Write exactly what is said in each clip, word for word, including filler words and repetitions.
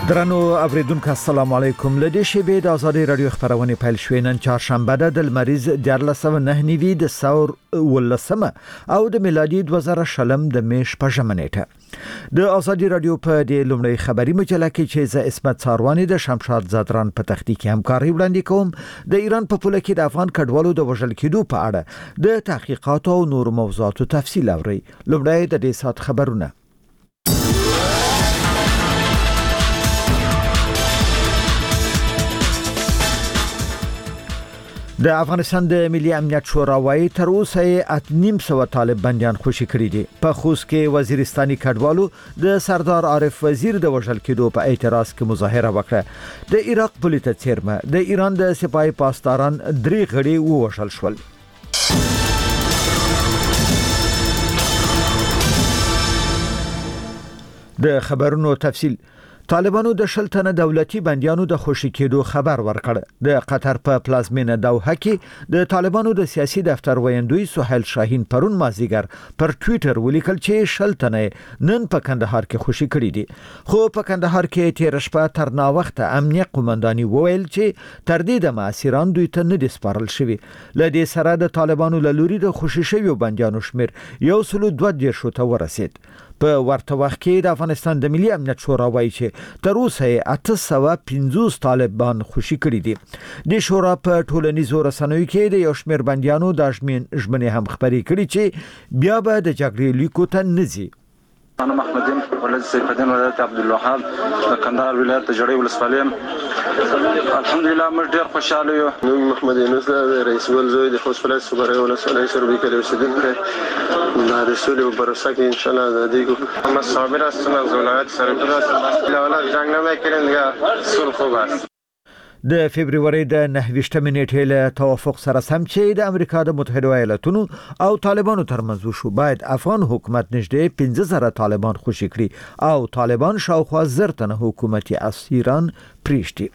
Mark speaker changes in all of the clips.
Speaker 1: درنو اوریدونکو السلام علیکم. لدې شیبې د آزادي رادیو خبرونه پیل شوې نن چهارشنبه ده د مریض دیارلسمه نه نیوي د سور ولسمه او د میلادي دوه زره شلم د میش په ژمنېټه د آزادي رادیو په د لومړی خبري مجله کې چې ز اسمت ساروانی د شمشاد زادران په تحقیقي همکاري وړاندې کوم د ایران په پوله کې د افغان کډوالو د وژل کېدو په اړه د تحقیقات او نور موضوعاتو تفصیل اوري. لومړی د دې سات خبرونه. د افغانستان د ملي امنیت شورا وايي تر اوسه ات نیم سو طالب بنديان خوشي کړی دي. په خوست کې وزیرستاني کډوالو د سردار عارف وزیر د وژل کېدو په اعتراض کې مظاهره وکړه. د عراق پولیټ چیرمه د ایران د سپای پاسداران درې غړي ووژل شول. د خبرونو تفصیل. طالبانو د شلتنه دولتي بنديانو د خوشي کېدو خبر ورکړ. د قطر په پلازمینه دوحه کې د طالبانو د سیاسي دفتر ویندوی سهیل شاهین پرون مازیګر پر ټوئیټر ولیکل چې شلتنه نن په کندهار کې خوشي کړی دي. خو په کندهار کې تیر شپه تر نا وخت امنیه قومنداني وویل چې تر دې د ماسیران دوی ته نه دسپارل شوی. لدې سره د طالبانو لوري د خوشي شوی بنديانو شمیر یو سلو دوه دېرش ته ورسید. په ورته وخت کې د افغانستان د ملي امنیت شورا وايي چې تر اوسه اته سوه پنځوس طالبان خوشي کړي دي. د شورا په ټولنیزو رسنیو کې د یو شمېر بنديانو د ژمنې هم خبري کړي چې بیا به د جګړې لیکو ته نزي.
Speaker 2: انا محمد دين ولد سيف الدين ولد عبد الوهاب د کندهار ولایت د جړې ولسوالۍ. الحمدلله موږ ډیر خوشاله یو.
Speaker 3: نو محمد یونس د رئیس ول زوی د خوست ولایت صوبه ولسوالۍ سره وکړي اوسیدونکو د رسول او برسه کې ان شاء الله د دې محمد صابر استنا ولایت سره په لاله جنگ نه کړي سول خو بس.
Speaker 1: د فبرवरी د نهه نیټې له توافق سره سم چې د امریکا د متحده ایالاتونو او طالبانو ترمنځ وشو باید افغان حکومت نږدې پنځه زره طالبان خوشي کړي او طالبان شاوخوا زر تنه حکومتي اسیران پریشتي.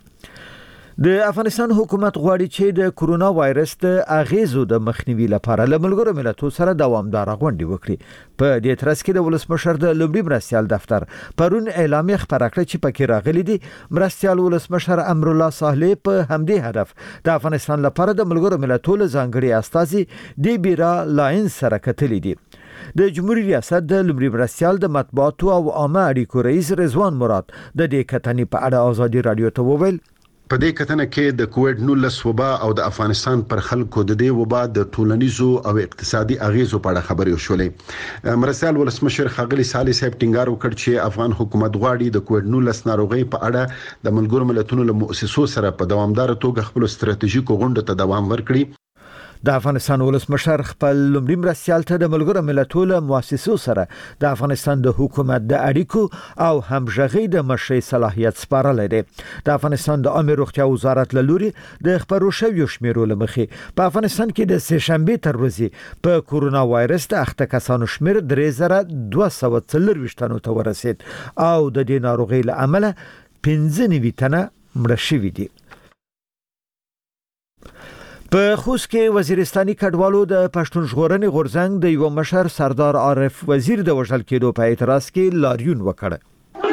Speaker 1: د افغانستان حکومت غواړي چې د کورونا وایرس د اغیزو د مخنیوي لپاره له ملګرو ملتونو سره دوامدار غونډې وکړي. په دې ترڅ کې د ولسمشر د لومړي مرستيال دفتر پرون اعلامیه خبره کړه چې پکې راغلي دي مرستيال ولسمشر امر الله صالح په همدې هدف د افغانستان لپاره د ملګرو ملتونو ځانګړي استازي دی بیرا لاین سره کتلې دي. د جمهوریت ریاست د لومړي مرستيال د مطبوعاتو او عامه اړیکو رئیس رضوان مراد د دې کتنې په اړه آزادي رادیو ته وویل.
Speaker 4: په دې کتنه کې د کووډ نولس وبا او د افغانستان پر خلکو د دې وبا د ټولنیزو او اقتصادي اغیزو په اړه خبرې وشولې. مرستيال ولسمشر ښاغلي صالح صاحب ټینګار وکړ چې افغان حکومت غواړي د کووډ نولس ناروغي په اړه د ملګرو ملتونو له مؤسسو سره په دوامدار توګه خپل ستراتیژیکو غونډو ته دوام ورکړي.
Speaker 1: د افغانستان ولسمشر خپل لومړي مرستيال ته د ملګرو ملتونو مؤسسو سره د افغانستان د حکومت د اړیکو او همغږي د مشرۍ صلاحیت سپارل دي. د افغانستان د عامه روغتیا وزارت له لوري د خبرو شویو شمیرو لمخې په افغانستان کې د سه شنبه تر ورځې په کورونا وایرس د اخته کسانو شمیر درې زره دوه سوه څلوېښت تنو ته ورسید او د دې ناروغي له امله پنځه نوي تنه مړه شوي دي. په خوست کې وزیرستاني کډوالو د پښتون ژغورنې غورځنګ د یو مشر سردار عارف وزیر د وژل کېدو په اعتراض کې لاریون وکړ.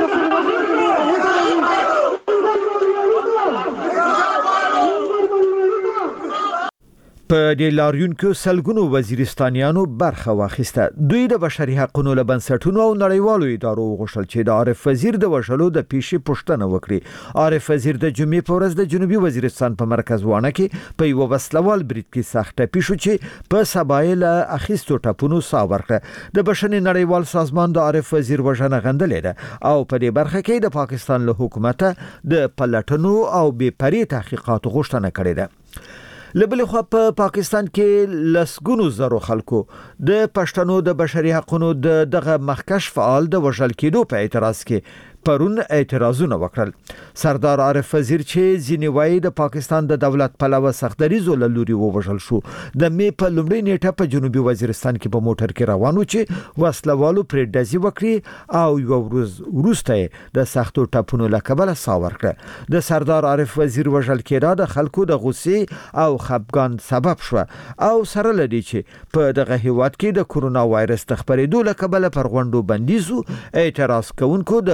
Speaker 1: په دې لاریون کې سلګونو وزیرستانیانو برخه واخیسته. دوی د بشري حقوقو له بنسټونو او نړیوالو ادارو غوښتل چې د عارف وزیر د وژلو د پیښې پوښتنه وکړي. عارف وزیر د جمعې په ورځ د جنوبي وزیرستان په مرکز وانه کې په یو وسلوال برید کې سخت پیښو چې په سبایل اخیستو ټاپونو سا ورکړه. د بشري نړیوال سازمان د عارف وزیر وژنه غندلې ده او په دې برخه کې د پاکستان له حکومت د پلټنو او بې پرې تحقیقاتو غوښتنه کړې ده. لبل خو په پاکستان کې لسګونو زرو خلکو د پښتنو د بشري حقوقو د دغه مخکش فعال د وژل کېدو په اعتراض کې پرون اعتراضونه وکړل. سردار عارف وزیر چې ځینې وایي د پاکستان د دولت پلوه سختدریزو له لوري ووژل شو. د می په لومړۍ نیټه په جنوبي وزیرستان کې په موټر کې روان و چې وسلوالو پرې ډزې وکړي او یو ورځ وروسته د سختو ټاپونو له کبله سا ورکړه. د سردار عارف وزیر وژل کېدا د خلکو د غصې او خپګان سبب شو او سره لدی چې په دغه هیواد کې د کورونا وایرس د خپرېدو له کبله پر غونډو بندیزو اعتراض کوونکو د بندیز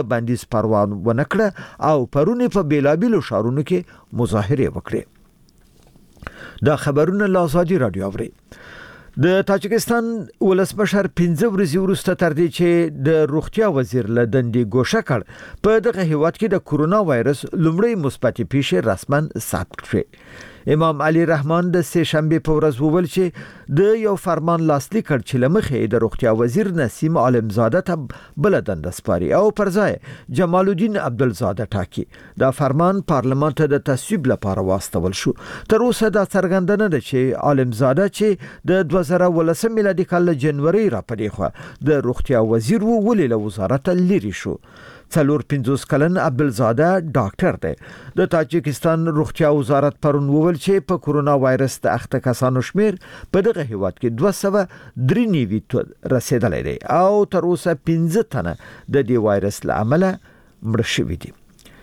Speaker 1: هیڅ پروا ونه کړه او پرونی په بیلابیلو شهرونو کې مظاهره وکړه. دا خبرونه له ازادي رادیو اوري. د تاجکستان ولسمشر پنځه ورځې وروسته تر دې چې د روغتیا وزیر له دندې ګوښه کړ په دغه هیواد کې د کورونا وایرس لومړی مثبت پیښه رسما ثبت کړه. امام علي رحمان د سه شنبه په ورځ وویل چې د یو فرمان لاسلیک کړ چې لمخې د روغتیا وزیر نسیم عالمزاده ته بل دنده سپاري او پر ځای جمال الدین عبدالزاده ټاکي. دا فرمان پارلمان ته د تصویب لپاره واستول شو. تر اوسه دا څرګندونه ده چې عالمزاده چې د دوه زره ولسم میلادي کال جنوري را پدې خو د روغتیا وزیر وو ولې له وزارت لري شو. څلور پنځوس کلن عبدالزاده ډاکټر دی. د تاجکستان روغتیا وزارت پرون وویل چې په کورونا وایرس د اخته کسانو شمیر په دغه هیواد کې دوه سوه درې نوي ته رسیدلی دی او تر اوسه پنځه تنه د دې وایرس له امله مړه شوي دي.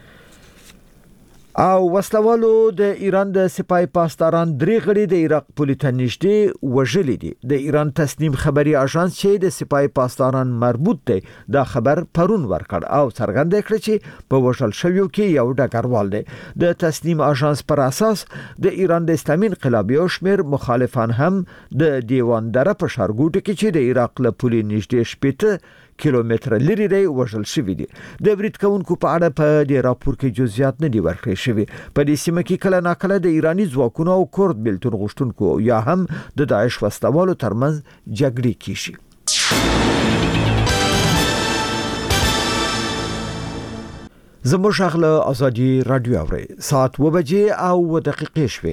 Speaker 1: او وسلوالو د ایران د سپای پاسداران درې غړي د عراق پولې ته نږدې وژلي دي. د ایران تسنیم خبري اژانس چې د سپای پاسداران مربوط دی دا خبر پرون ورکړ او څرګنده کړ چې په وژل شویو کې یو ډګروال دی. د تسنیم اژانس پر اساس د ایران د اسلامي انقلاب یو شمېر مخالفان هم د دیوان دره په ښارګوټو کې چې د عراق له پولې نږدې شپېته کیلومتر لري دی وژل شوی دي. د برید کوونکو په اړه په دې راپور کې جزئیات نه دي ورکړل شوی. په دې سیمه کې کله ناکله د ایرانی ځواکونو او کورد بیلتون غوښتونکو یا هم د داعش وسلوالو ترمنځ جګړې کیږي. زموږ غله ازادي رادیو اوري ساعت و بجې او دقیقې شوي.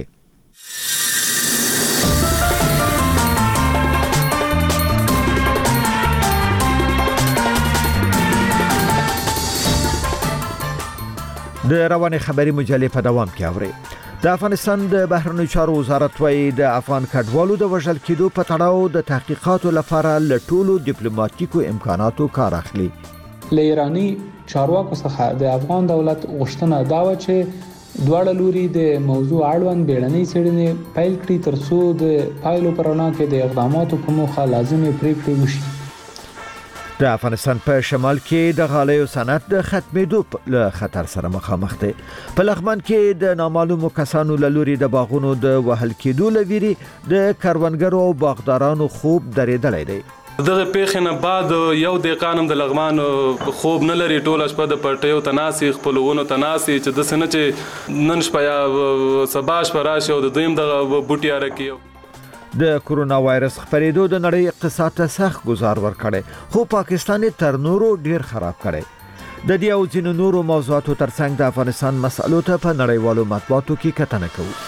Speaker 1: د رواني خبري مجلې په دوام کې اوري. د افغانستان د بهرنیو چارو وزارت وايي د افغان کډوالو د وژل کېدو په تړاو د تحقیقاتو لپاره له ټولو ډیپلوماټیکو امکاناتو کار اخلي.
Speaker 5: له ایرانی چارواکو څخه د افغان دولت غوښتنه دا و چې دواړه لوري د موضوع اړوند بیړنۍ څېړنې پیل کړي ترڅو د پایلو پر وړاندې کې د اقداماتو په موخه لازمي پریکړې وشي.
Speaker 1: د افغانستان په شمال کې د غالیو صنعت د ختمېدو له خطر سره مخامخ دی. په لغمان کې د نامعلومو کسانو له لوري د باغونو د وهل کېدو له ویري د کروندګرو او باغدارانو خوب درېدلی دی.
Speaker 6: دغه پیښې نه بعد یو دهقان د لغمان خوب نه لري. ټول شپه د پټیو تناسي خپلونو تناسي چې د سنه چې نن شپه یا سبا شپه راشي او د دویم دغه بوټي ارکی.
Speaker 1: د کورونا وایرس خپرېدو د نړۍ اقتصاد ته سخت گزار ورکړي خو پاکستان تر نورو ډیر خراب کړي. د دې او ځینو نورو موضوعاتو ترڅنګ د افغانستان مسألو ته په نړیوالو مطبوعاتو کې کتنه کوو.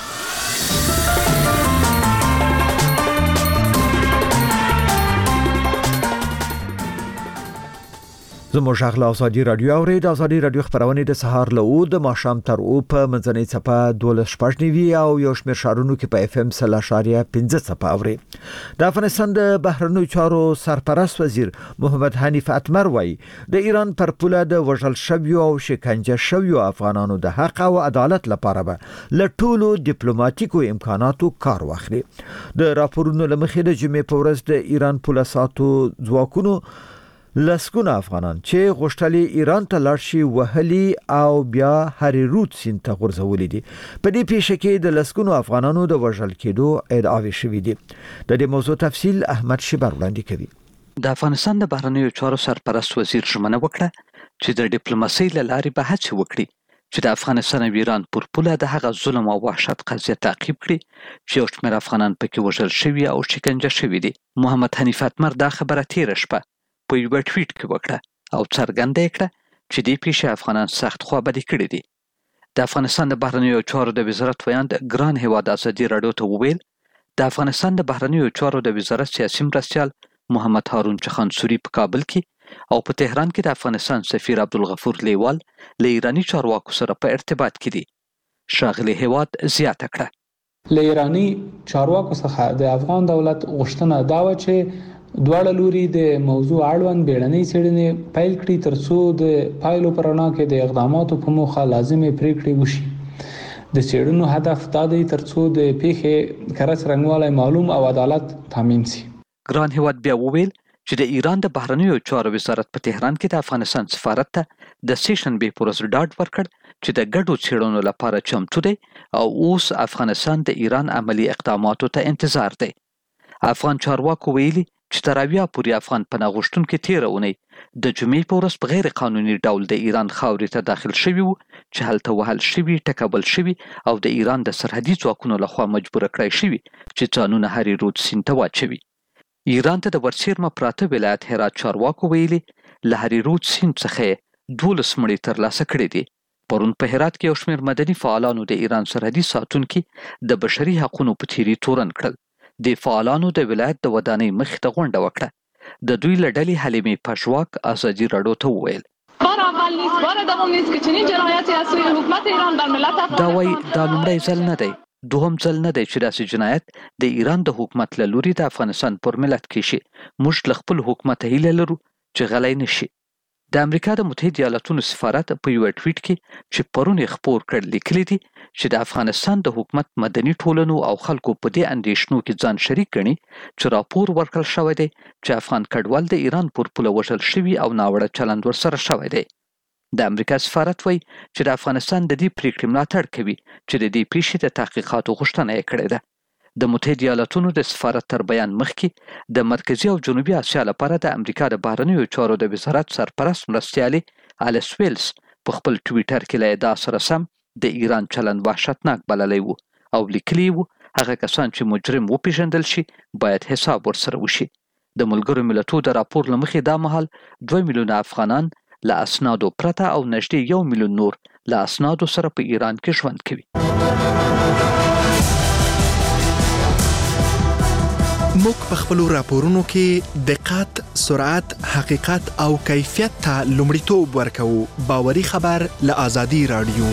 Speaker 1: زموږ غلا ازادي رادیو اوري. د ازادي رادیو خبرونه د سهار له او د ماښام تر او په منځنۍ چپه دولس شپږ نیوي او یو شمېر شهرونو کې په اف ام سل اشاریه پنځه چپه اوري. د افغانستان د بهرنیو چارو سرپرست وزیر محمد حنیف اتمر وایي د ایران پر پوله د وژل شویو او شکنجه شویو افغانانو د حق او عدالت لپاره به له ټولو ډیپلوماټیکو امکاناتو کار واخلي. د راپورونو لمخې د جمعې په ورځ د ایران پوله ساتو ځواکونو لسکونه افغانان چې غوښتلې ایران ته لاړ شي وهلي او بیا هریروت سیند ته غورځولي دي. په دې پیښه کې د لسکونو افغانانو د وژل کېدو ادعاوې شوې دي. د دې موضوع تفصیل احمد شیبر وړاندې کوي.
Speaker 7: د افغانستان د بهرنیو چارو سرپرست وزیر ژمنه وکړه چې د ډیپلوماسۍ له لارې به هڅې وکړي چې د افغانستان او ایران پر پوله د هغه ظلم او وحشت قضیه تعقیب کړي چې یو شمېر افغانان پکې وژل شوي او شکنجه شوي دي. محمد حنیف اتمر دا خبره تیره شپه په یو ټویټ کې وکړه او څرګنده کړه چې دې پیښې افغانان سخت خوابدي کړي دي. د افغانستان د بهرنیو چارو د وزارت ویاند ګران هیواد ازادي رادیو ته وویل د افغانستان د بهرنیو چارو د وزارت سیاسي مرستیال محمد هارون چخانسوري په کابل کې او په تهران کې د افغانستان سفیر عبدالغفور لیوال له ایرانی چارواکو سره په ارتباط کې دي. ښاغلي هیواد زیاته کړه
Speaker 5: له ایرانی چارواکو څخه د افغان دولت غوښتنه دا و چې دواړه لوري د موضوع اړوند بیړنۍ څېړنې پیل کړي ترڅو د پایلو پر وړاندې کې د اقداماتو په موخه لازمي پریکړې وشي. د څېړنو هدف دا دی ترڅو د پیښې کره څرنګوالی معلوم او عدالت تامین شي.
Speaker 7: ګران هیواد بیا وویل چې د ایران د بهرنیو چارو وزارت په تهران کې د افغانستان سفارت ته د سیشن بې پورس ډاډ ورکړ چې د ګډو څېړنو لپاره چمتو دی او اوس افغانستان د ایران عملی اقداماتو ته انتظار دی. افغان چارواکو ویلي چې تر اویا پورې افغان پناه غوښتونکي تېره اونۍ د جمعې په ورځ په غیر قانوني ډول د ایران خاورې ته داخل شوي وو چې هلته وهل شوي، ټکول شوي او د ایران د سرحدي ځواکونو لخوا مجبوره کړای شوي چې ځانونه هري رود سیند ته واچوي. ایران ته د ورڅیرمه پراته ولایت هرات چارواکو ویلي له هري رود سیند څخه دولس مړي ترلاسه کړي دي. پرون په هرات کې یو شمېر مدني فعالانو د ایران سرحدي ساتونکي د بشري حقوقو په تیري تورن کړل. د فعالانو د ولایت د ودانۍ مخې ته غونډه وکړه. د دوی له ډلې حلیمې پژواک ازادي راډیو ته وویل
Speaker 8: بار اول نیست، بار دوم نیست که چنین جنایتی از سوی حکومت ایران بر ملت افغانستان.
Speaker 7: دا وایي دا لومړی ځل نه دی، دوهم ځل نه دی چې داسې جنایت د ایران د حکومت له لوري د افغانستان پر ملت کیږي. موږ له خپل حکومت هیله لرو چې غلی نشي. د امریکا د متحده ایالاتونو سفارت په یو ټویټ کې چې پرون یې خپور کړ لیکلي دي چې د افغانستان د حکومت مدني ټولنو او خلکو په دې اندېښنو کې ځان شریک ګڼي چې راپور ورکړل شوی دی چې افغان کډوال د ایران پر پوله وژل شوي او ناوړه چلند ورسره شوی دی. د امریکا سفارت وایي چې د افغانستان د دې پریکړې ملاتړ کوي چې د دې پیښې د تحقیقاتو غوښتنه یې کړې ده. د متحده ایالاتونو د سفارت تر بیان مخکې د مرکزي او جنوبي اسیا لپاره د امریکا د بهرنیو چارو د وزارت سرپرست مرستیالي الیس ویلز په خپل ټویټر کې له ادعا سره سم د ایران چلند وحشتناک بللی وو او لیکلي وو هغه کسان چې مجرم وپېژندل شي باید حساب ورسره وشي. د ملګرو ملتونو د راپور له مخې دا مهال دوه میلیونه افغانان له اسنادو پرته او نږدې یو میلیون نور له اسنادو سره په ایران کې ژوند کوي.
Speaker 9: موږ په خپلو راپورونو کې دقت، سرعت، حقیقت او کیفیت ته لومړیتوب ورکوو. باوري خبر له آزادي راډیو.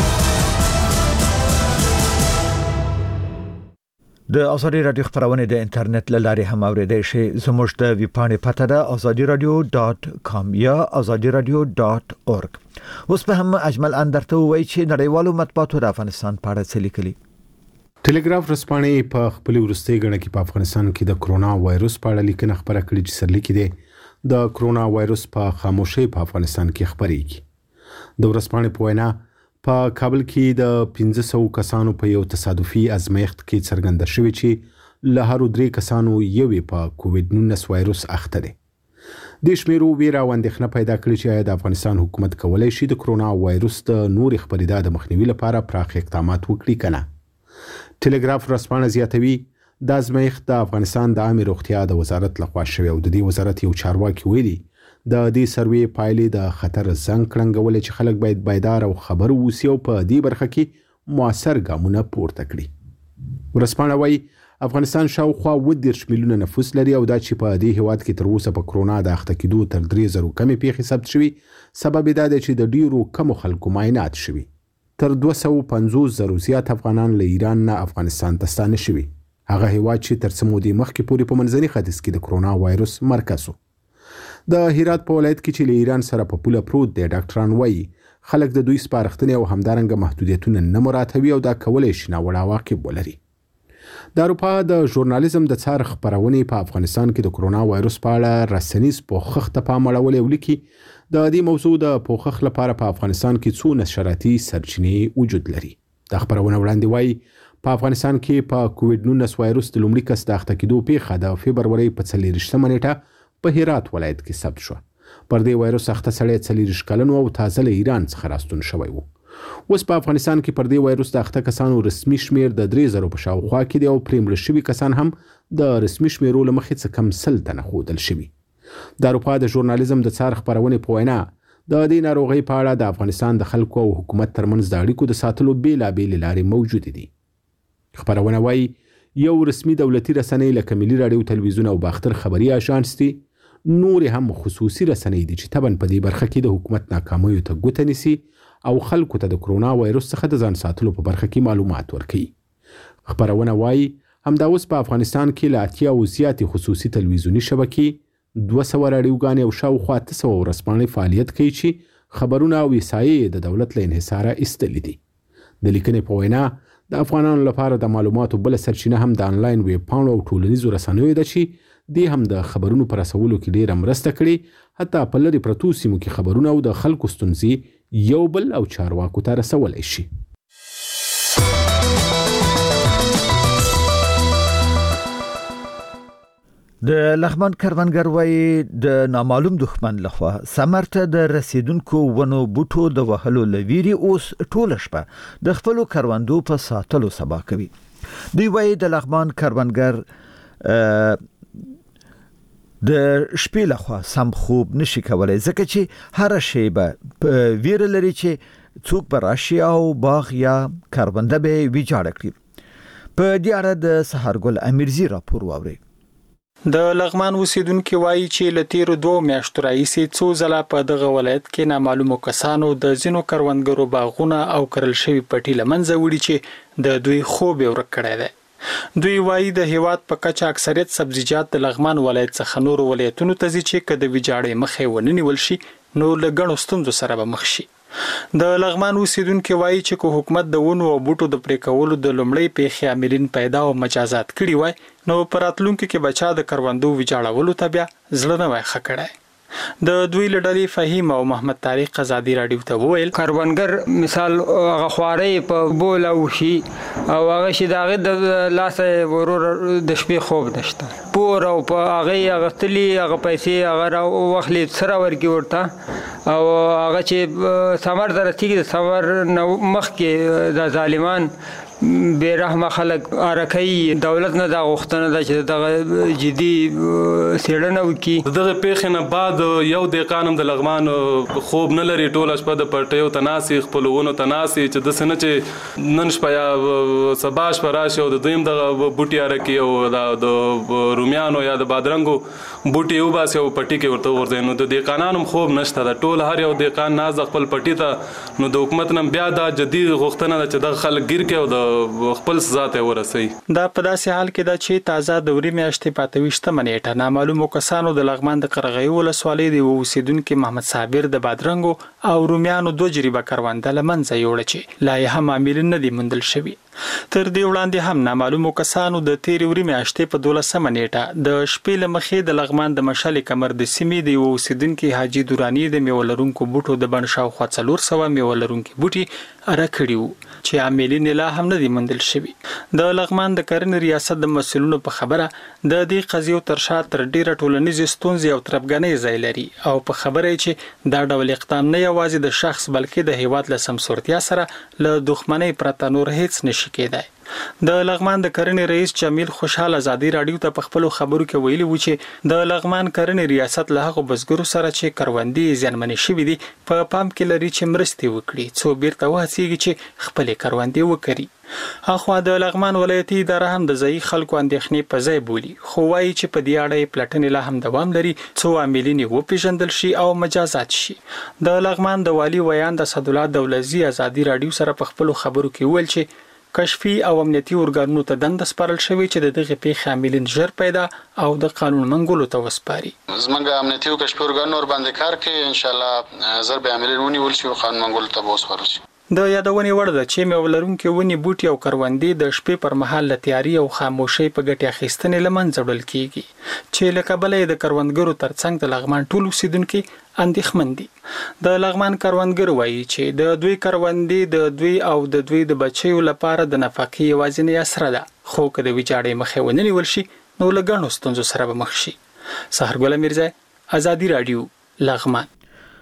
Speaker 1: د آزادي راډیو خبرونه د انټرنیټ له لارې هم اوریدای شئ. زموږ د ویبپاڼې پته ده آزادي رادیو ډاټ کام یا آزادي رادیو ډاټ اورګ. اوس په هم اجمل اندرته وایي چې نړیوالو مطبوعاتو د افغانستان په اړه څه لیکلي.
Speaker 4: ټلګراف ورځپاڼې په خپل وروستي غړ کې په افغانستان کې د کرونا وایروس په اړه لیکنه خبره کړې چې سرلیکي دی د کرونا وایروس په خاموشۍ په افغانستان کې خبرېږي. د ورځپاڼې په وینا په کابل کې د پنځه سوه کسانو په یو تصادفي ازمایښت کې څرګنده شوې چې له هر درې کسانو یوې په کووډ نولس وایروس اخته دي. د شمیرو ویره او اندېښنه پیدا کړې چې آیا د افغانستان حکومت کولی شي د کرونا وایروس د نورې خپرېدا د مخنیوي لپاره پراخ اقدامات وکړي کنه. ټلګراف ورځپاڼه زیاتوي د ازمایښت د افغانستان د عامه روغتیا د وزارت لخوا شوی او د دې وزارت یو چارواکي ویلي د دې سروې پایلې د خطر زنګ کړنګولې چې خلک باید بیدار او خبر اوسي او په دې برخه کې موثر ګامونه پورته کړي. ورځپاڼه وایي افغانستان شاوخوا اووه دېرش میلیونه نفوس لري او دا چې په دې هیواد کې تر اوسه په کرونا د اخته کېدو تر درې زرو کمې پیښې ثبت شوي. سبب یې دا دی چې د ډیرو کمو خلکو معاینات شوي. تر دوه سوه پنځوس زرو زیات افغانان له ایران نه افغانستان ته ستانه شوي. هغه هیواد چې تر څه مودې مخکې پورې په منځني ختیځ کې د کرونا وایروس مرکز و. د هرات په ولایت کې چې له ایران سره په پوله پروت دی ډاکټران وایي خلک د دوی سپارښتنې او همدارنګه محدودیتونه نه مراعاتوي او دا کولی شي ناوړه عواقب ولري. د اروپا د ژورنالیزم د څار خپرونې په افغانستان کې د کرونا وایروس په اړه رسنیز پوښښ ته پام اړولی او لیکي د دې موضوع د پوښښ لپاره په افغانستان کې څو نشراتي سرچینې وجود لري. دا خپرونه وړاندې وایي په افغانستان کې په کووډ نولس وایروس د لومړي کس د اخته کېدو پیښه د فبرورۍ په څلېرویشتمه نیټه په هرات ولایت کې ثبت شوه. پر دې وایروس اخته سړی څلېرویشت کلن او تازه له ایران څخه راستون شوی و. اوس په افغانستان کې پر دې وایروس د اخته کسانو رسمي شمیر د درې زرو په شاوخوا کې دی او پرې مړه شوي کسان هم د رسمي شمیرو له مخې څه کم سل تنه ښودل شوي. د اروپا د ژورنالیزم د څار خپرونې په وینا د دې ناروغۍ په اړه د افغانستان د خلکو او حکومت ترمنځ د اړیکو د ساتلو بېلابېلې لارې موجودې دي. خپرونه وایي یو رسمي دولتي رسنۍ لکه ملي راډیو، تلویزیون او باختر خبري اژانس دي. نورې هم خصوصي رسنۍ دي چې طبعا په دې برخه کې د حکومت ناکامیو ته ګوته نیسي او خلکو ته د کرونا وایروس څخه د ځان ساتلو په برخه کې معلومات ورکوي. خپرونه وایي همدا اوس په افغانستان کې له اتیاو زیاتې خصوصي تلویزیوني شبکې، دوه سوه راډیوګانې او شاوخوا اته سوه ورځپاڼې فعالیت کوي چې خبرونه او وسایې د دولت له انحصاره ایستلي دي.
Speaker 10: د لیکنې په وینا د افغانانو لپاره د معلوماتو بل سرچینه هم د انلاین ویب پاڼو او ټولنیزو رسنیو ده چې دې هم د خبرونو پر رسولو کې ډیره مرسته کړې، حتی په لرې پرتو سیمو کې خبرونه او د خلکو ستونزې یو بل او چارواکو ته رسولی شي.
Speaker 1: د لغمان کروندګر وایي د نامعلوم دښمن لخوا ثمر ته د رسیدونکو ونو بوټو د وهلو لویری اوس ټوله شپه د خپلو کروندو په ساتلو سبا کوي. دوی وایي د لغمان کروندګر د شپې لخوا سم خوب نشي کولای، ځکه چې هر شی به ویره لري چې څوک به راشي او باغ یا کرونده به ویجاړ کړي. په دې اړه د سحرګل امیرزي راپور واوري.
Speaker 11: د لغمان اوسیدونکو وایي چې له تیرو دوه میاشتو راهیسې څو ځله په دغه ولایت کې نامعلومو کسانو د ځینو کروندګرو باغونه او کرل شوي پټي له منځه وړي چې د دوی خوب یې ورک کړی دی. دوی وایي د هیواد په کچه اکثریت سبزیجات د لغمان ولایت څخه نورو ولایتونو ته ځي چې که د ویجاړۍ مخه ونه نیول شي نو له ګڼو ستونزو سره به مخ شي. د لغمان اوسیدونکو وایي چې که حکومت د ونو او بوټو د پرې کولو د لومړۍ پیښې عاملین پیدا او مجازات کړي وای نو په راتلونکي کې بچا د کروندو ویجاړولو ته بیا زړه نه وای ښه کړی. د دوی له ډلې فهیم او محمد طارق ازادي راډیو ته وویل
Speaker 12: کروندګر مثال هغه خوارې په بول او شي او هغه شي د هغې د لاسه ورور د شپې خوب نشته، پور او په هغې اغوستلي هغه پیسې هغه راواخلي سره ورکړي ورته او هغه چې ثمر ته رسېږي د ثمر نه مخکې د ظالمان بے رحمه خلک ارکوي. دولت نه دا غوښتنه ده چې دغه جدي څېړنه وکړي.
Speaker 6: دغه پیښې نه بعد یو دهقان هم د لغمان خوب نه لري، ټوله شپه د پټیو ته ناستي، خپلو ونو ته ناستي چې داسې نه چې نن شپه یا سبا شپه راشي او د دوی هم دغه بوټي ارکي او د رومیانو یا د بادرنګو بوټي وباسي او پټي کې ورته وغورځوي. نو د دهقانانو هم خوب نشته ده، ټول هر یو دهقان ناست د خپل پټي ته. نو د حکومت نه بیا دا جدي غوښتنه ده چې دغه خلک ګیر کړي او د خپل ذات ورسي.
Speaker 11: دا په داسې حال کې ده چې تازه د وری میاشتې په اته ویشتمه نیټه نامعلومو کسانو د لغمان د قرغیو ولسوالۍ د اوسیدونکو محمد صابر د بادرنګو او رومیانو دوه جریبه کرونده له منځه یوړه چې لا یې هم عاملین نه دي موندل شوي. تر دې وړاندې هم نامعلومو کسانو د تیرې وري میاشتې په دولسمه نیټه د شپې له مخې د لغمان د مشال کمر د سیمې د اوسیدونکو حاجي دورانی د میوه لرونکو بوټو د بڼ شاوخوا څلور سوه میوه لرونکي بوټي اره کړي وو چې عاملین لا هم نه دي موندل شوي. د لغمان د کرنې ریاست د مسؤلینو په خبره د دې قضیو تر شا تر ډیره ټولنیزې ستونزې او تربګنۍ ځای لري او په خبره چې دا ډول اقدام نه یوازې د شخص بلکې د هیواد له سمسورتیا سره له دښمنۍ پرته نور هیڅ نشي کېدای. د لغمان د کرنې رئیس جمیل خوشحال ازادي راډیو ته په خپلو خبرو کې ویلي و چې د لغمان کرنې ریاست له هغو بزګرو سره چې کروندې زیانمنې شوي دي په پام کې لري چې مرستې وکړي څو بیرته وهڅېږي چې خپلې کروندې وکري. اخوا د لغمان ولایتي اداره هم د ځایي خلکو اندېښنې په ځای بولي، خو وایي چې په دې اړه یې پلټنې لا هم دوام لري څو عاملین یې وپېژندل شي او مجازات شي. د لغمان د والي ویان د اسدالله دولزي ازادي راډیو سره په خپلو خبرو کې وویل چې کشفي او امنیتي ارګانونو ته دنده سپارل شوې چې د دغه پیښې عاملین ژر پیدا او د قانون منګولو ته وسپاري.
Speaker 13: زمونږ امنیتي او کشفي ارګانونو ور باندې کار کوي، ان شاء الله زر به عاملین ونیول شي او قانون منګولو ته وسپارل شي.
Speaker 11: د یادونې وړ ده چې میوه لرونکي ونې بوټي او کروندې د شپې پر مهال له تیاري او خاموشۍ په ګټې اخیستنې له منځه وړل کېږي چې له کبله یې د کروندګرو ترڅنګ د لغمان ټول اوسیدونکي اندېښمن دي. د لغمان کروندګر وایي چې د دوی کروندې د دوی او د دوی د بچیو لپاره د نفقې یوازینۍ اسره ده، خو که د ویجاړۍ مخه ونه نیول شي نو له ګڼو ستونزو سره به مخ شي. سحرګل میرزا، ازادي راډیو، لغمان.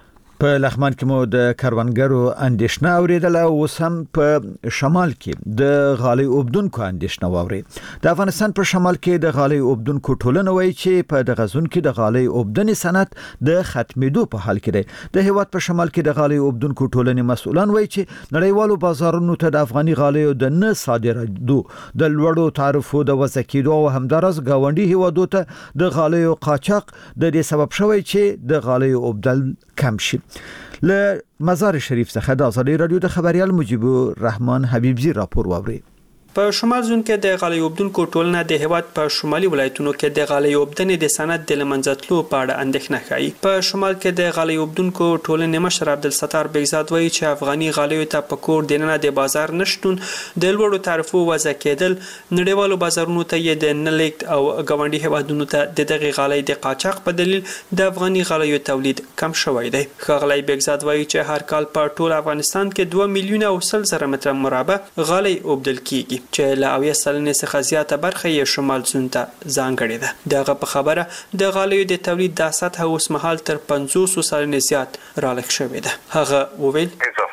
Speaker 1: په لغمان کې مو د کروندګرو اندېښنه اوریدله، اوس هم په شمال کې د غالۍ اوبدونکو اندېښنه واوري. د افغانستان په شمال کې د غالۍ اوبدونکو ټولنه وایي چې په دغه ځون کې د غالۍ اوبدنې صنعت د ختمېدو په حال کې دی. د هیواد په شمال کې د غالۍ اوبدونکو ټولنې مسؤلان وایي چې نړیوالو بازارونو ته د افغاني غالیو د نه صادرېدو، د لوړو تعرفو د وضع کېدو او همداراز ګاونډي هیوادو ته د غالیو قاچاق د دې سبب شوی چې د غالیو اوبدل کم شي. له مزار شریف څخه د ازادي راډیو د خبريال مجيب الرحمن حبيبزي راپور واوري.
Speaker 11: په شمال زون کې د غالۍ اوبدونکو ټولنه د هیواد په شمالي ولایتونو کې د غالۍ اوبدنې د صنعت د لمنځتلو په اړه اندېښنه ښيي. په شمال کې د غالۍ اوبدونکو ټولنې مشر عبدالستار بیگزاد وایي چې افغاني غالیو ته په کور دننه د بازار نشتون د لوړو تعرفو وضع کېدل نړیوالو بازارونو ته یې د نه لیږد او ګاونډي هیوادونو ته د دغې غالۍ د قاچاق په دلیل د افغاني غالیو تولید کم شوی دی. ښاغلی بیگزاد وایي چې هر کال په ټول افغانستان کې دوه میلیونه او سل زره متره مربع غالۍ اوبدل کیږي چې له اویا سلنې څخه زیاته برخه یې شمال زون ته ځانګړې ده. دغه په خبره د غالیو د تولید دا سطح اوس مهال تر پنځوس سلنې زیات رالږ شوې ده. هغه وویل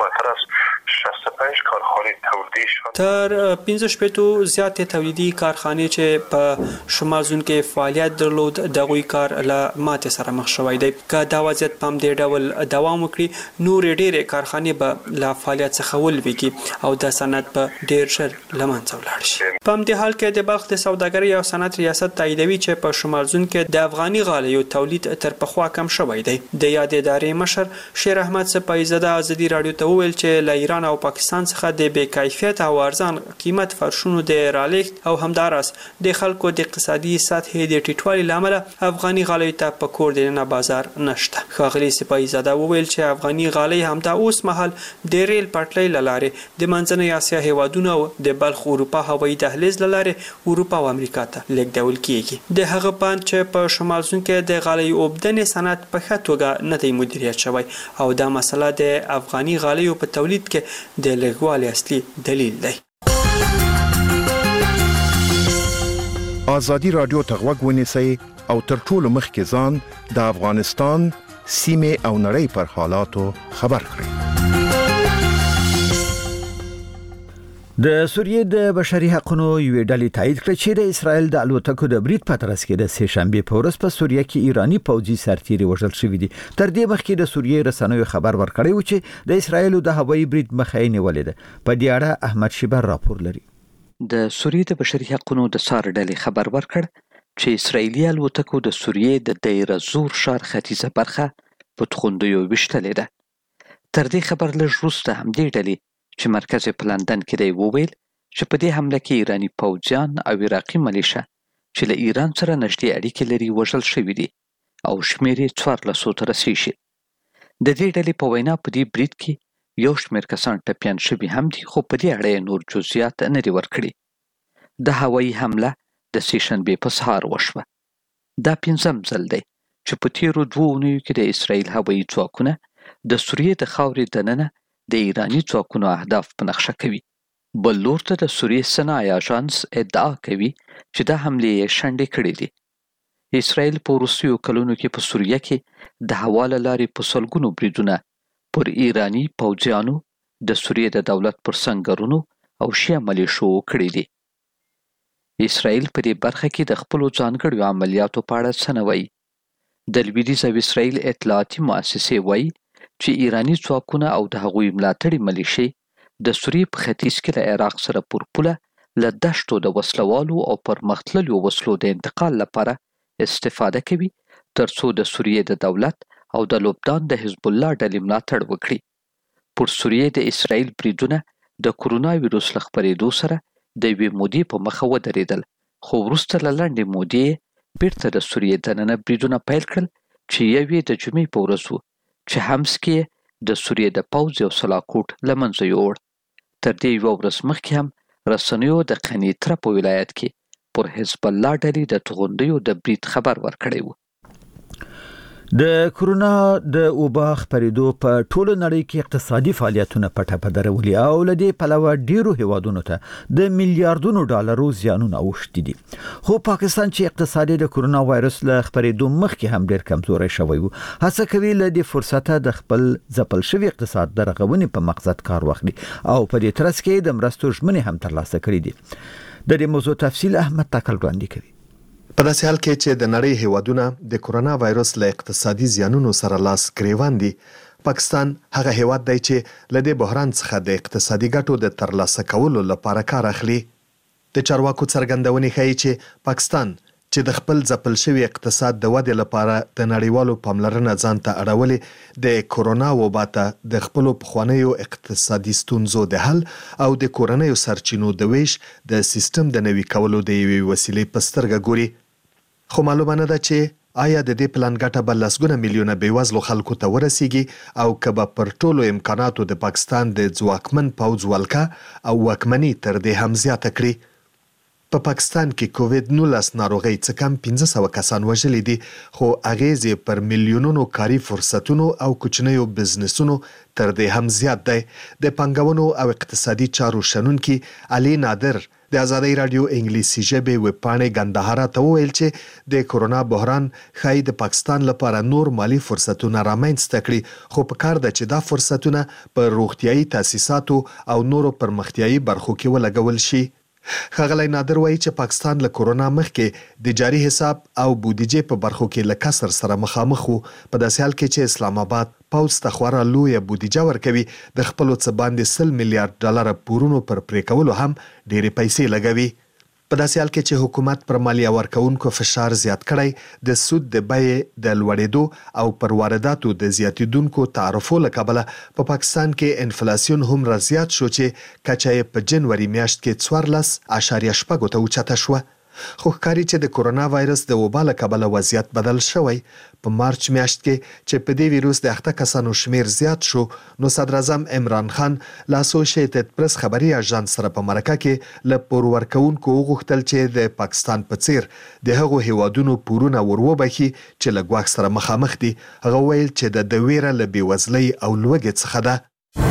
Speaker 11: تر پنځه شپېتو زیاتې تولیدي کارخانې چې په شمال زون کې فعالیت درلود دغوی کار له ماتې سره مخ شوی دی. که دا وضعیت په همدې ډول دوام وکړي نورې ډېرې کارخانې به له فعالیت څخه ولویږي او دا صنعت به ډېر ژر له منځه ولاړ شي. په همدې حال کې د بلخ د سوداګرۍ او صنعت ریاست تاییدوي چې په شمال زون کې د افغاني غالیو تولید تر پخوا کم شوی دی. د یادې ادارې مشر شیر احمد سپایزاده ازادي راډیو ته وویل چې له ایران او پاکستان څخه د بې کیفیت او ارزان قیمت فرشونو د رالېږد او همداراز د خلکو د اقتصادي سطحې د ټیټوالي له امله افغاني غالیو ته په کور دننه بازار نشته. ښاغلي سپایزاده وویل چې افغاني غالۍ همدا اوس مهال د ریل پټلۍ له لارې د منځنۍ اسیا هیوادونو او د بلخ اروپا هوایي دهلیز له لارې اروپا او امریکا ته لیږدول کیږي. د هغه پاند چې په شمال زون کې د غالۍ اوبدنې صنعت په ښه توګه نه دی مدیریت شوی او دا مسله د افغاني غالیو په تولید کې د لږوالي اصلي دلیل دی.
Speaker 14: ازادي راډیو ته غوږ ونیسئ او تر ټولو مخکې ځان د افغانستان سیمې او نړۍ پر حالاتو خبر کړئ.
Speaker 1: د سوریې د بشري حقوقو یوې ډلې تایید کړ چې د اسرایل د الوتکو د برید په ترڅ کې د سه شنبه په ورځ په سوریه کې ایرانی پوځي سرتیري وژل شوی دي. تر دې مخکې د سوریې رسنیو خبر ورکړی و چې د اسرایل د هوایي برید مخه یې نیولې ده. په دې اړه احمد شیبر راپور لري.
Speaker 7: د سوریې د بشري حقوقو د سار ډلې خبر ورکړ چې اسرایلی الوتکو د سوریې د دیر زور ښار ختیځه برخه په توغندیو وشتلې ده. تر دې خبر لږ وروسته همدې ډلې چې مرکز په لندن کې دی وویل چې په دې حمله کې ایرانی پوځیان او عراقي ملیشه چې له ایران سره نږدې اړیکې لري وژل شوي دي او شمېر یې څوارلسو ته رسیږي. د دې ډلې په وینا په دې برید کې یو شمېر کسان ټپیان شوي هم دي خو په دې اړه نور جزئیات نه دي ورکړي. د هوایي حمله د سه شنبې په سهار وشوه. دا پنځم ځل دی چې په تیرو دوو اونیو کې د اسرایل هوایي ځواکونه د سوریې د خاورې دننه د ایرانی ځواکونو اهداف په نقشه کوي. بل لور ته د سوریې صنایع اژانس ادعا کوي چې دا حملې یې شنډې کړې دي. اسرایل په وروستیو کلونو کې په سوریه کې د هوا له لارې په سلګونو بریدونه پر ایرانی پوځیانو د سوریې د دولت پر سنگرونو او شیعه ملیشو کړي دي. اسرایل په دې برخه کې د خپلو ځانګړو عملیاتو په اړه څه نه وایي. د لویدیځ او اسرایل اطلاعاتي مؤسسې وایي چې ایرانی ځواکونه او د هغوی ملاتړي ملیشې د سوریې په ختیځ کې له عراق سره پر پوله له دشتو د وسلوالو او پرمختللو وسلو د انتقال لپاره استفاده کوي ترڅو د سوریې د دولت او د لبنان د حزب الله ډلې ملاتړ وکړي. پر سوریې د اسرایل بریدونه د کورونا ویروس له خپرېدو سره د یوې مودې په مخه ودرېدل خو وروسته له لنډې مودې بیرته د سوریې دننه بریدونه پیل کړل چې یو یې د جمعې په ورځ و چې حمس کې د سوریې د پوځ یو سلاکوټ له منځه یووړ. تر دې یوه ورځ مخکې هم رسنیو د قنیطره په ولایت کې پر حزب الله ډلې د توغندیو د برید خبر ورکړی و.
Speaker 1: د کورونا د وبا خپرېدو په ټوله نړۍ کې اقتصادي فعالیتونه په ټپه درولي او له دې پلوه ډیرو هیوادونو ته د میلیارډونو ډالرو زیانونه اوښتي دي. خو پاکستان چې اقتصادي د کورونا وایرس له خپرېدو مخکې هم ډیر کمزوری شوی و هڅه کوي له دې فرصته د خپل ځپل شوي اقتصاد د رغونې په مقصد کار واخلي او په دې ترڅ کې د مرستو ژمنې هم ترلاسه کړي دي. د دې موضوع تفصیل احمد تاکل وړاندې کوي.
Speaker 15: په داسې حال کې چې د نړۍ هیوادونه د کورونا وایرس له اقتصادي زیانونو سره لاس ګریوان دي، پاکستان هغه هیواد دی چې له دې بحران څخه د اقتصادي ګټو د ترلاسه کولو لپاره کار اخلي. د چارواکو څرګندونې ښیي چې پاکستان چې د خپل ځپل شوي اقتصاد د ودې لپاره د نړیوالو پاملرنه ځان ته اړولې د کورونا وبا ته د خپلو پخوانیو اقتصادي ستونزو د حل او د کورنیو سرچینو د ویش د سیستم د نوي کولو د یوې وسیلې په سترګه ګوري. خو معلومه نه ده چې آیا د دې پلان ګټه به لسګونه میلیونه بېوزلو خلکو ته ورسیږي او که به پر ټولو امکاناتو د پاکستان د ځواکمن پوځ ولکه او واکمني تر دې هم زیاته کړي. په پا پاکستان کې کووید نولس ناروغۍ څه کم پنځه سوه کسان وژلي دي، خو اغیز یې پر میلیونونو کاري فرصتونو او کوچنیو بزنسونو تر دې هم زیات دی. د پانګونو او اقتصادي چارو شنونکي علي نادر د آزادۍ راډیو انګلیسي ژبې ویبپاڼې ګندهارا ته وویل چې د کورونا بحران ښایي د پاکستان لپاره نور مالی فرصتونه رامنځته کړي، خو په کار ده چې دا فرصتونه په روغتیایي تاسیساتو او نورو پرمختیایي برخو کې ولګول شي. ښاغلی نادر وایي چې پاکستان له کورونا مخکې د جاري حساب او بودیجې په برخو کې له کسر سره مخامخ و، په داسې حال کې چې اسلام آباد پوځ ته خورا لویه بودیجه ورکوي، د خپلو څه باندې سل میلیارډ ډالره پورونو پر پرې کولو هم ډېرې پیسې لګوي. په داسې حال کې چې حکومت پر مالیه ورکوونکو فشار زیات کړی، د سود د بیې د لوړېدو او پر وارداتو د زیاتېدونکو تعرفو له کبله په پاکستان کې انفلاسیون هومره زیات شو چې کچه یې په جنوري میاشت کې څوارلس اعشاریه شپږو ته اوچته شوه. خو ښکاري چې د کورونا وایرس د وبا له کبله وضعیت بدل شوی. په مارچ میاشت کې چې په دې ویروس د اخته کسانو شمیر زیات شو، نو صدر اعظم عمران خان له اسوسییټډ پریس خبري اژانس سره په مرکه کې له پور ورکوونکو وغوښتل چې د پاکستان په څیر د هغو هیوادونو پورونه وروبخي چې له ګواښ سره مخامخ دي. هغه ویل چې د د ویره له بېوزلۍ او لوږې څخه ده.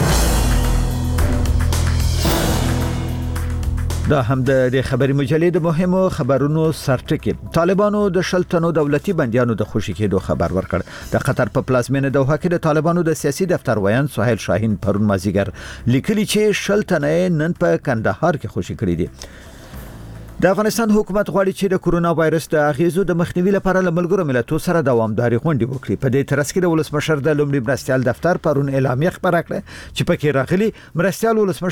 Speaker 1: دا هم د خبري مجلې د مهمو خبرونو سرټکی. طالبانو د شلتنو دولتي بنديانو د خوشي کېدو خبر ورکړ. د قطر په پلازمینه دوحه کې د طالبانو د سیاسي دفتر ویان سهیل شاهین پرون مازیګر لیکلي چې شلتنه نن په کندهار کې خوشي کړی دي. د افغانستان حکومت غواړي چې د کورونا وایرس د اغیزو د مخنیوي لپاره له ملګرو ملتونو سره دوامداري غونډې وکړي. په دې ترڅ کې د ولسمشر د لومړي مرستيال دفتر پرون اعلامیه خبره کړه چې پکې راغلي مرستيال ولسمشر